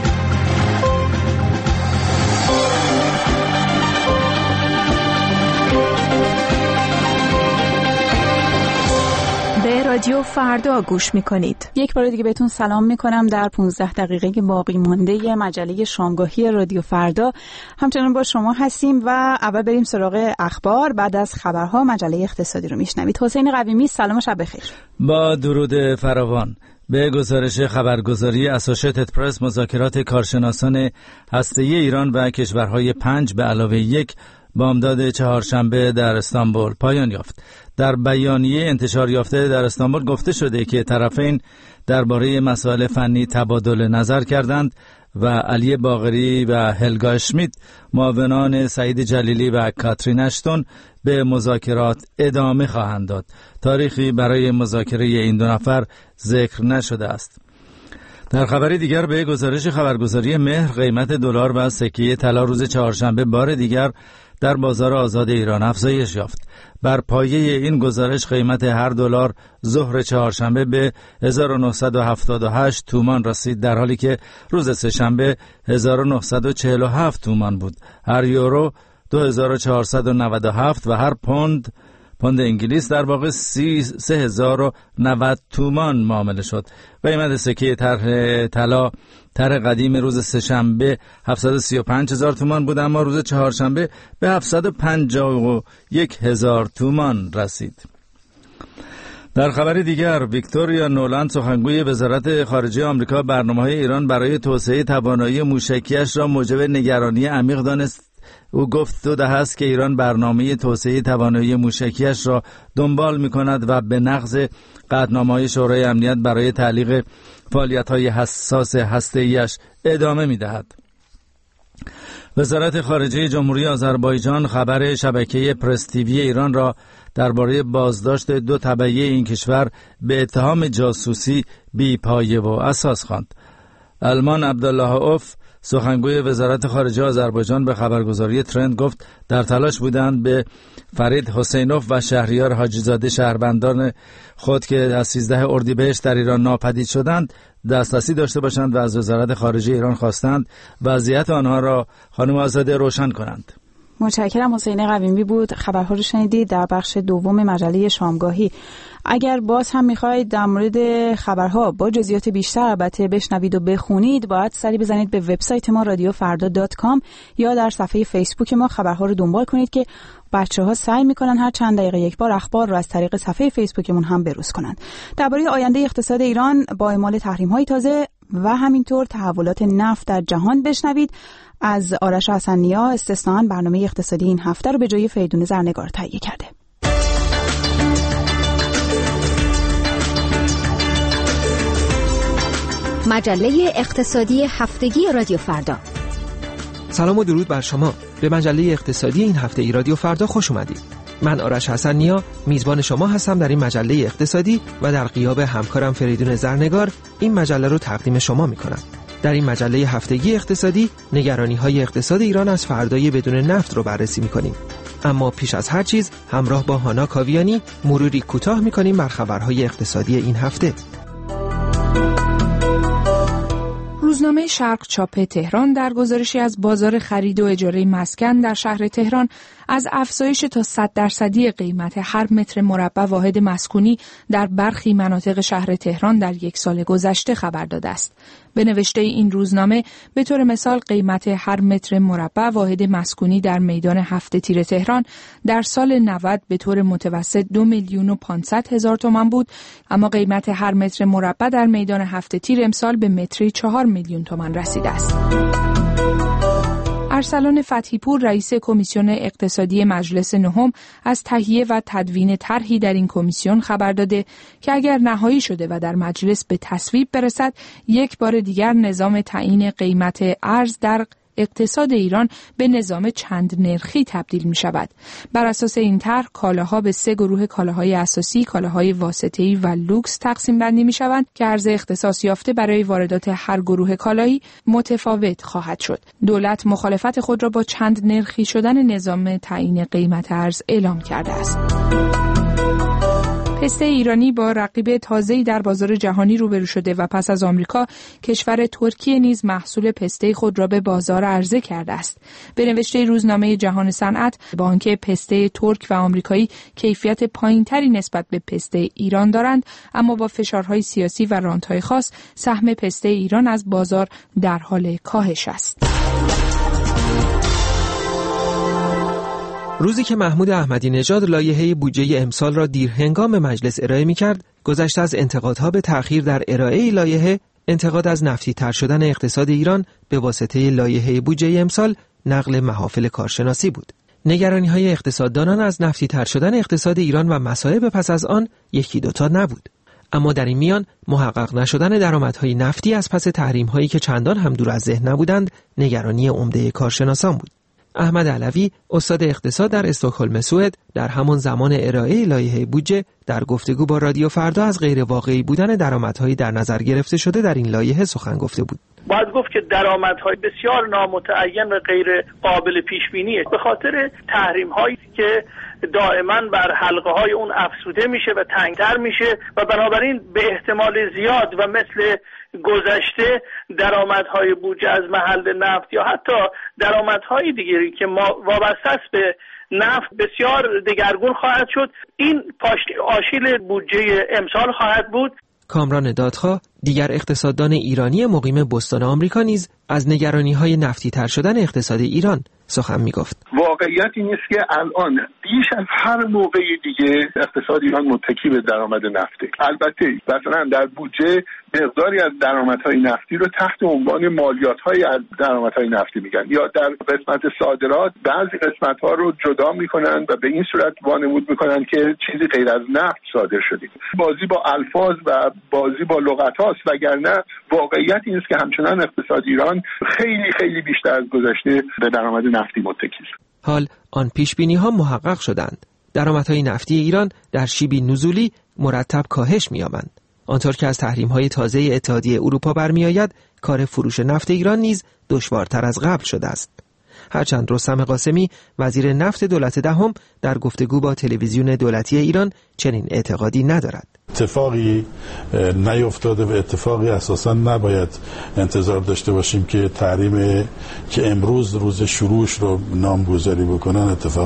به رادیو فردا گوش میکنید. یک بار دیگه بهتون سلام میکنم در 15 دقیقه که باقی مانده مجله شامگاهی رادیو فردا. همچنان با شما هستیم و اول بریم سراغ اخبار. بعد از خبرها مجله اقتصادی رو میشنوید. حسین قویمی، سلام و شب بخیر. با درود فراوان. به گزارش خبرگزاری اسوشیتد پرس، مذاکرات کارشناسان هسته‌ای ایران و کشورهای 5 به علاوه 1 بامداد چهارشنبه در استانبول پایان یافت. در بیانیه انتشار یافته در استانبول گفته شده که طرفین درباره مسائل فنی تبادل نظر کردند و علی باقری و هلگا اشمیت، معاونان سعید جلیلی و کاترین اشتون، به مذاکرات ادامه خواهند داد. تاریخی برای مذاکره این دو نفر ذکر نشده است. در خبری دیگر به گزارش خبرگزاری مهر، قیمت دلار و سکه طلا روز چهارشنبه بار دیگر در بازار آزاد ایران افزایش یافت. بر پایه این گزارش قیمت هر دلار ظهر چهارشنبه به 1978 تومان رسید، در حالی که روز سه‌شنبه 1947 تومان بود. هر یورو 2497 و هر پوند انگلیس در واقع 3090 تومان معامله شد. قیمت سکه طلا قدیم روز سه‌شنبه 735,000 تومان بود، اما روز چهارشنبه به 751,000 تومان رسید. در خبر دیگر، ویکتوریا نولند، سخنگوی وزارت خارجه آمریکا، برنامه‌های ایران برای توسعه توانایی موشکی‌اش را موجب نگرانی عمیق دانست. او گفت 2 دهه است که ایران برنامه توسعه توانایی موشکی‌اش را دنبال می‌کند و به نقض قطعنامه‌های شورای امنیت برای تعلیق فعالیت‌های حساس هسته‌ای‌اش ادامه می‌دهد. وزارت خارجه جمهوری آذربایجان خبر شبکه پرس تیوی ایران را درباره بازداشت 2 تبعیه این کشور به اتهام جاسوسی بی‌پایه و اساس خواند. المان عبدالله اوف، سخنگوی وزارت خارجه آذربایجان، به خبرگزاری ترند گفت در تلاش بودند به فرید حسینوف و شهریار حاجیزاده، شهروندان خود که از 13 اردیبهشت در ایران ناپدید شدند، دسترسی داشته باشند و از وزارت خارجه ایران خواستند وضعیت آنها را خانم آزاده روشن کنند. متشکرم. حسین قویمی بود. خبرها رو شنیدید در بخش دوم مجله شامگاهی. اگر باز هم میخواید در مورد خبرها با جزئیات بیشتر البته بشنوید و بخونید، باید سری بزنید به وبسایت ما radiofrda.com یا در صفحه فیسبوک ما خبرها رو دنبال کنید که بچه‌ها سعی میکنن هر چند دقیقه یک بار اخبار رو از طریق صفحه فیسبوکمون هم بروز کنند. درباره آینده اقتصاد ایران با اعمال تحریم‌های تازه و همینطور تحولات نفت در جهان بشنوید. از آرش حسن‌نیا استثناً برنامه اقتصادی این هفته رو به جای فریدون زرنگار تهیه کرده. مجله اقتصادی هفتگی رادیو فردا. سلام و درود بر شما. به مجله اقتصادی این هفته ای رادیو فردا خوش اومدید. من آرش حسن‌نیا میزبان شما هستم در این مجله اقتصادی و در غیاب همکارم فریدون زرنگار این مجله رو تقدیم شما میکنم. در این مجله هفتگی اقتصادی نگرانی‌های اقتصاد ایران از فردای بدون نفت رو بررسی می‌کنیم. اما پیش از هر چیز همراه با هانا کاویانی مروری کوتاه می‌کنیم بر خبرهای اقتصادی این هفته. روزنامه شرق چاپ تهران در گزارشی از بازار خرید و اجاره مسکن در شهر تهران از افزایش تا 100% قیمت هر متر مربع واحد مسکونی در برخی مناطق شهر تهران در 1 سال گذشته خبر داده است. به نوشته این روزنامه به طور مثال قیمت هر متر مربع واحد مسکونی در میدان 7 تیر تهران در سال 90 به طور متوسط 2,500,000 تومان بود، اما قیمت هر متر مربع در میدان 7 تیر امسال به متری 4,000,000 تومان رسیده است. ارسلان فتحی پور رئیس کمیسیون اقتصادی مجلس نهم از تهیه و تدوین طرحی در این کمیسیون خبر داده که اگر نهایی شده و در مجلس به تصویب برسد، یک بار دیگر نظام تعیین قیمت ارز در اقتصاد ایران به نظام چند نرخی تبدیل می شود. بر اساس این طرح کالاها به 3 گروه کالاهای اساسی، کالاهای واسطه‌ای و لوکس تقسیم بندی می شوند که ارز اختصاص یافته برای واردات هر گروه کالایی متفاوت خواهد شد. دولت مخالفت خود را با چند نرخی شدن نظام تعیین قیمت ارز اعلام کرده است. پسته ایرانی با رقیب تازه‌ای در بازار جهانی روبرو شده و پس از آمریکا کشور ترکیه نیز محصول پسته خود را به بازار عرضه کرده است. به نوشته روزنامه جهان صنعت، با آنکه پسته ترک و آمریکایی کیفیت پایین‌تری نسبت به پسته ایران دارند، اما با فشارهای سیاسی و رانت‌های خاص سهم پسته ایران از بازار در حال کاهش است. روزی که محمود احمدی نژاد لایحه بودجه امسال را دیر هنگام به مجلس ارائه می‌کرد، گذشته از انتقادها به تأخیر در ارائه لایحه، انتقاد از نفتی تر شدن اقتصاد ایران به واسطه لایحه بودجه امسال نقل محافل کارشناسی بود. نگرانی‌های اقتصاددانان از نفتی تر شدن اقتصاد ایران و مصائب پس از آن یکی دوتا نبود. اما در این میان محقق نشدن درآمدهای نفتی از پس تحریم‌هایی که چندان هم دور از ذهن نبودند، نگرانی عمده کارشناسان بود. احمد علوی، استاد اقتصاد در استکهلم سوئد، در همان زمان ارائه لایحه بودجه در گفتگو با رادیو فردا از غیر واقعی بودن درآمدهای در نظر گرفته شده در این لایحه سخن گفته بود. باید گفت که درآمدهای بسیار نامتعین و غیر قابل پیش بینیه به خاطر تحریم‌هایی که دائما بر حلقه‌های اون افزوده میشه و تنگتر میشه و بنابراین به احتمال زیاد و مثل گذشته درآمدهای بودجه از محل نفت یا حتی درآمدهای دیگری که وابسته است به نفت بسیار دگرگون خواهد شد. این آشیل بودجه امسال خواهد بود. کامران دادخواه، دیگر اقتصاددان ایرانی مقیم بوستون آمریکا نیز از نگرانی‌های نفتی تر شدن اقتصاد ایران سخن می‌گفت. واقعیت این است که الان بیش از هر موقع دیگه اقتصاد ایران متکی به درآمد نفته. البته مثلا در بودجه مقداری از درآمدهای نفتی رو تحت عنوان مالیات‌های از درآمدهای نفتی میگن یا در قسمت صادرات بعضی قسمت‌ها رو جدا میکنن و به این صورت وانمود میکنن که چیزی غیر از نفت صادر شده. بازی با الفاظ و بازی با لغت هاست، وگرنه واقعیت این است که همچنان اقتصاد ایران خیلی خیلی بیشتر از گذشته به درآمد نفتی متکی است. حال آن پیش‌بینی‌ها محقق شدند. درآمدهای نفتی ایران در شیبی نزولی مرتب کاهش می‌یابند. آنطور که از تحریم‌های تازه اتحادیه اروپا برمی‌آید، کار فروش نفت ایران نیز دشوارتر از قبل شده است. هرچند رستم قاسمی وزیر نفت دولت دهم در گفتگو با تلویزیون دولتی ایران چنین اعتقادی ندارد. اتفاقی نیفتاده و اتفاقی اساسا نباید انتظار داشته باشیم که تحریم که امروز روز شروعش رو نامگذاری بکنن اتفاق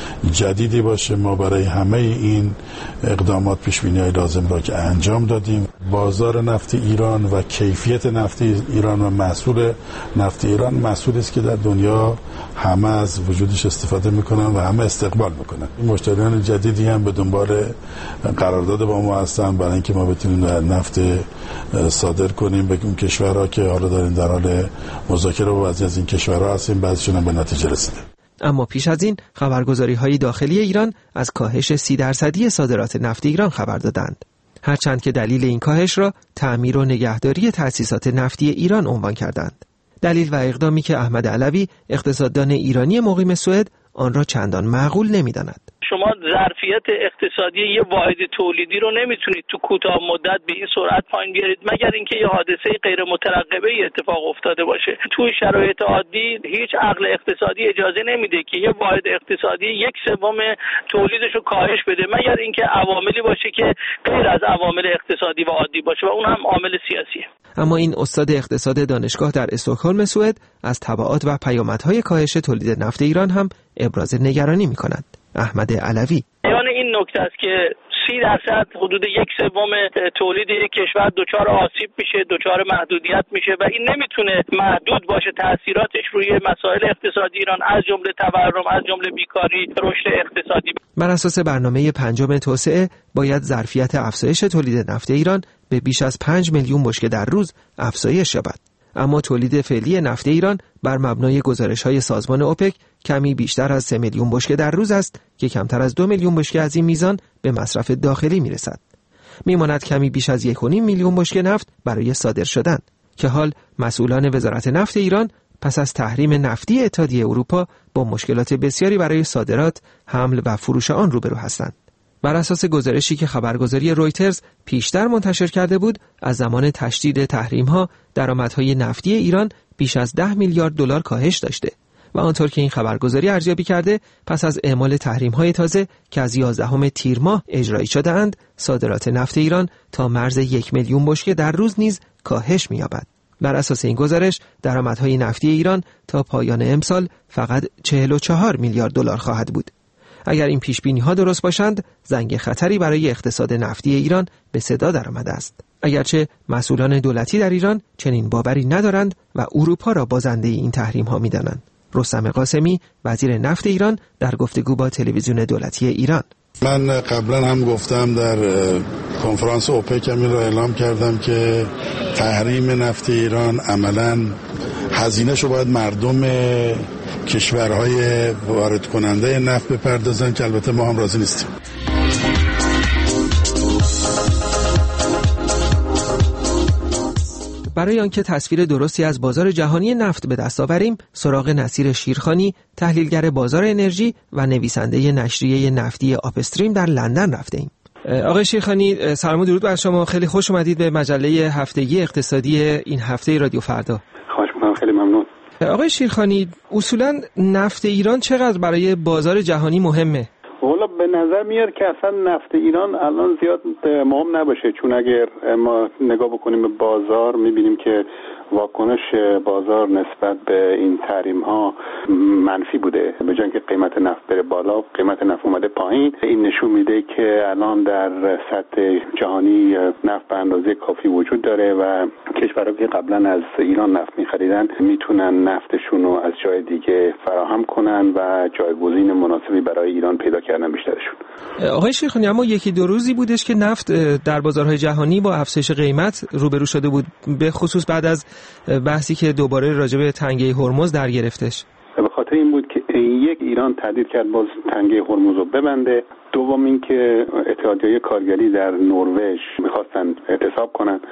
جدیدی باشه. ما برای همه این اقدامات پیش‌بینی‌های لازم را که انجام دادیم. بازار نفت ایران و کیفیت نفت ایران و محصول نفت ایران محصولی است که در دنیا همه از وجودش استفاده میکنن و همه استقبال میکنن. مشتریان جدیدی هم به دنبال قرارداد با ما هستن برای اینکه ما بتونیم نفت صادر کنیم به اون کشورها که حالا داریم در حال مذاکره با بعضی از این کشورها هستیم، بعضیشون هم به نتیجه رسیده. اما پیش از این خبرگزاری‌های داخلی ایران از کاهش 30% صادرات نفت ایران خبر دادند. هرچند که دلیل این کاهش را تعمیر و نگهداری تأسیسات نفتی ایران عنوان کردند. دلیل و اقدامی که احمد علوی اقتصاددان ایرانی مقیم سوئد آن را چندان معقول نمی‌داند. شما ظرفیت اقتصادی یه واحد تولیدی رو نمیتونید تو کوتاه مدت به این سرعت پایین بیارید مگر اینکه یه حادثه غیر مترقبه اتفاق افتاده باشه. توی شرایط عادی هیچ عقل اقتصادی اجازه نمیده که یه واحد اقتصادی 1/3 تولیدش رو کاهش بده مگر اینکه عواملی باشه که غیر از عوامل اقتصادی و عادی باشه و اون هم عامل سیاسیه. اما این استاد اقتصاد دانشگاه در استکهلم سوئد از تبعات و پیامدهای کاهش تولید نفت ایران هم ابراز نگرانی می‌کند. احمد علوی یعنی این نکته است که 30% حدود 1/3 تولید یک کشور دچار آسیب میشه، دچار محدودیت میشه و این نمیتونه محدود باشه تاثیراتش روی مسائل اقتصادی ایران از جمله تورم، از جمله بیکاری، رشد اقتصادی. بر اساس برنامه پنجم توسعه باید ظرفیت افزایش تولید نفت ایران به بیش از 5 میلیون بشکه در روز افزایش یابد. اما تولید فعلی نفت ایران بر مبنای گزارش‌های سازمان اوپک کمی بیشتر از 3 میلیون بشکه در روز است که کمتر از 2 میلیون بشکه از این میزان به مصرف داخلی میرسد. میماند کمی بیش از 1.5 میلیون بشکه نفت برای صادر شدن که حال مسئولان وزارت نفت ایران پس از تحریم نفتی اتحادیه اروپا با مشکلات بسیاری برای صادرات، حمل و فروش آن روبرو هستند. بر اساس گزارشی که خبرگزاری رویترز پیشتر منتشر کرده بود، از زمان تشدید تحریم‌ها درآمدهای نفتی ایران بیش از 10 میلیارد دلار کاهش داشته و آنطور که این خبرگزاری ارزیابی کرده، پس از اعمال تحریم‌های تازه که از 11 تیر ماه اجرایی شده‌اند، صادرات نفت ایران تا مرز 1 میلیون بشکه در روز نیز کاهش می‌یابد. بر اساس این گزارش، درآمدهای نفتی ایران تا پایان امسال فقط 44 میلیارد دلار خواهد بود. اگر این پیشبینی‌ها درست باشند، زنگ خطری برای اقتصاد نفتی ایران به صدا درآمده است. اگرچه مسئولان دولتی در ایران چنین باوری ندارند و اروپا را بازنده این تحریم‌ها می‌دانند. رستم قاسمی، وزیر نفت ایران، در گفتگو با تلویزیون دولتی ایران: من قبلا هم گفتم در کنفرانس اوپک هم را اعلام کردم که تحریم نفت ایران عملاً هزینه‌شو باید مردم کشورهای وارد کننده نفت بپردازن که البته ما هم راضی نیستیم. برای آنکه تصویر درستی از بازار جهانی نفت به دست آوریم، سراغ نصیر شیرخانی، تحلیلگر بازار انرژی و نویسنده نشریه نفتی آپستریم در لندن رفته‌ایم. آقای شیرخانی، سلام و درود بر شما. خیلی خوش اومدید به مجله هفتگی اقتصادی این هفته رادیو فردا. خواهش می‌کنم، خیلی ممنون. آقای شیرخانی، اصولاً نفت ایران چقدر برای بازار جهانی مهمه؟ والا به نظر میاد که اصلا نفت ایران الان زیاد مهم نباشه، چون اگر ما نگاه بکنیم به بازار میبینیم که واکنش بازار نسبت به این تحریم ها منفی بوده. به جای اینکه قیمت نفت بره بالا، قیمت نفت اومده پایین. این نشون میده که الان در سطح جهانی نفت به اندازه کافی وجود داره و کشورها که قبلا از ایران نفت میخریدن میتونن نفتشون رو از جای دیگه فراهم کنن و جایگزین مناسبی برای ایران پیدا کردن بیشترشون. آقای شیرخانی، اما یکی دو روزی بودش که نفت در بازارهای جهانی با افزایش قیمت روبرو شده بود، به خصوص بعد از بحثی که دوباره راجع به تنگه هرمز در گرفتش. به خاطر این بود که یک، ایران تهدید کرد باز تنگه هرمز رو ببنده. دوم این که اتحادیه کارگری در نروژ میخواستن اعتصاب کنن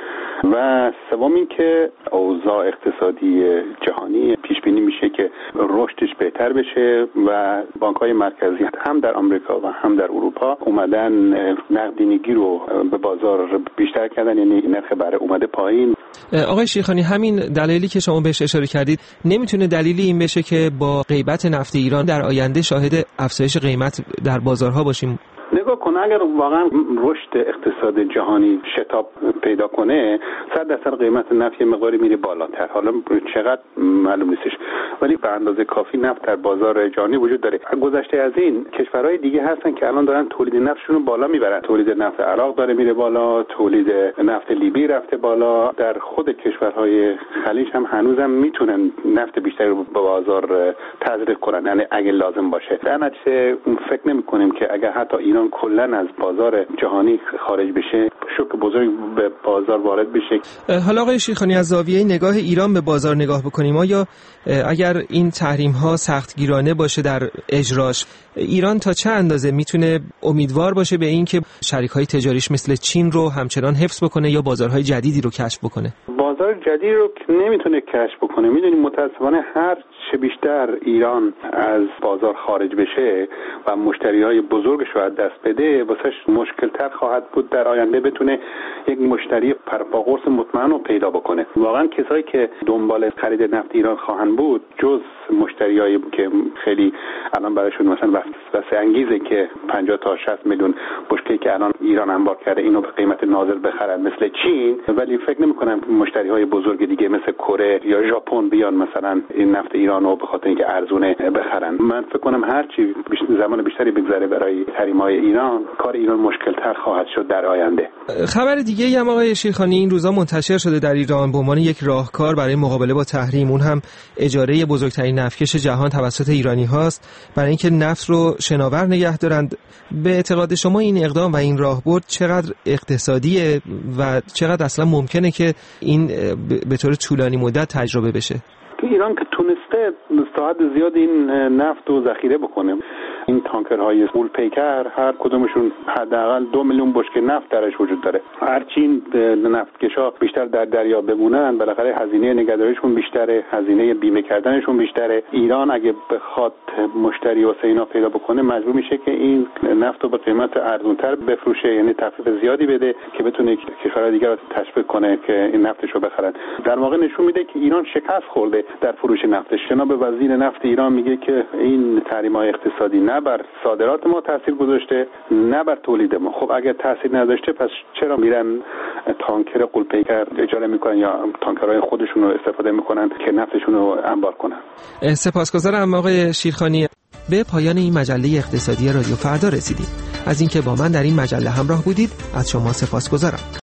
و سوم این که اوضاع اقتصادی جهانی پیش بینی میشه که رشدش بهتر بشه و بانک‌های مرکزی هم در آمریکا و هم در اروپا اومدن نقدینگی رو به بازار بیشتر کردن، یعنی نرخ بهره اومده پایین. آقای شیرخانی، همین دلایلی که شما بهش اشاره کردید نمیتونه دلیلی این بشه که با غیبت نفت ایران در آینده شاهد افزایش قیمت در بازارها باشیم؟ نگاه کن، اگر واقعا رشد اقتصاد جهانی شتاب پیدا کنه 100% قیمت نفت یه مقداری میره بالاتر. حالا چقدر معلوم نیستش، ولی به اندازه کافی نفت در بازار جهانی وجود داره. گذشته از این کشورهای دیگه هستن که الان دارن تولید نفتشون رو بالا میبرن. تولید نفت عراق داره میره بالا، تولید نفت لیبی رفته بالا. در خود کشورهای خلیج هم هنوزم میتونن نفت بیشتری رو به بازار تزریق کنن، یعنی اگه لازم باشه. در نتیجه فکر نمی‌کنیم که اگر حتی ایران کلا از بازار جهانی خارج بشه، شوک بزرگ به بازار وارد بشه. حالا آقای شیرخانی، از زاویه نگاه ایران به بازار نگاه بکنیم، آیا اگر این تحریم ها سختگیرانه باشه در اجراش، ایران تا چه اندازه میتونه امیدوار باشه به این که شریک‌های تجاریش مثل چین رو همچنان حفظ بکنه یا بازارهای جدیدی رو کشف بکنه؟ بازار جدید رو نمیتونه کشف بکنه. میدونیم متاسفانه هر چه بیشتر ایران از بازار خارج بشه و مشتریهای بزرگش رو از دست بده، واسش مشکل‌تر خواهد بود در آینده بتونه یک مشتری پرپاقرص مطمئن رو پیدا بکنه. واقعا کسایی که دنبال خرید نفت ایران خواهند بود، جز مشتریایی که خیلی الان براشون مثلا واسه انگیزه که 50 تا 60 میلیون بشکه‌ای که الان ایران انبار کرده اینو به قیمت نازل بخرن مثل چین، ولی فکر نمی‌کنم مشتریهای بزرگ دیگه مثل کره یا ژاپن بیان مثلا این نفت ایران رو به خاطر اینکه ارزونه بخرن. من فکر کنم هرچی زمان بیشتری بگذره برای تحریم‌های ایران، کار ایران مشکل‌تر خواهد شد در آینده. خبر دیگه‌ای هم آقای شیرخانی این روزا منتشر شده در ایران به عنوان یک راهکار برای مقابله با تحریم، اون هم اجاره بزرگترین نفتکش جهان توسط ایرانی هاست برای اینکه نفت رو شناور نگه دارند. به اعتقاد شما این اقدام و این راهبرد چقدر اقتصادیه و چقدر اصلا ممکنه که این به طور طولانی مدت تجربه بشه؟ ایران که تونسته تا حد زیاد این نفت رو ذخیره بکنه. این تانکرهای غول پیکر هر کدومشون حداقل 2 میلیون بشکه نفت درش وجود داره. هرچی نفتکشا بیشتر در دریا بمونن بالاخره هزینه نگهداریشون بیشتره، هزینه بیمه کردنشون بیشتره. ایران اگه بخواد مشتری واسه اینا پیدا بکنه مجبور میشه که این نفت رو به قیمت ارزان‌تر بفروشه، یعنی تخفیف زیادی بده که بتونه کشورهای دیگر رو تشویق کنه که این نفتش رو بخرن. در واقع نشون میده که ایران شکست خورده در فروش نفتش. جناب وزیر نفت ایران میگه که این تحریم‌های اقتصادی نه بر صادرات ما تاثیر گذاشته نه بر تولید ما. خب اگر تاثیر نداشته پس چرا میرن تانکر غول‌پیکر اجاره میکنن یا تانکرهای خودشون رو استفاده میکنن که نفتشون رو انبار کنن؟ سپاسگزارم آقای شیرخانی. به پایان این مجله اقتصادی رادیو فردا رسیدیم. از اینکه با من در این مجله همراه بودید از شما سپاسگزارم.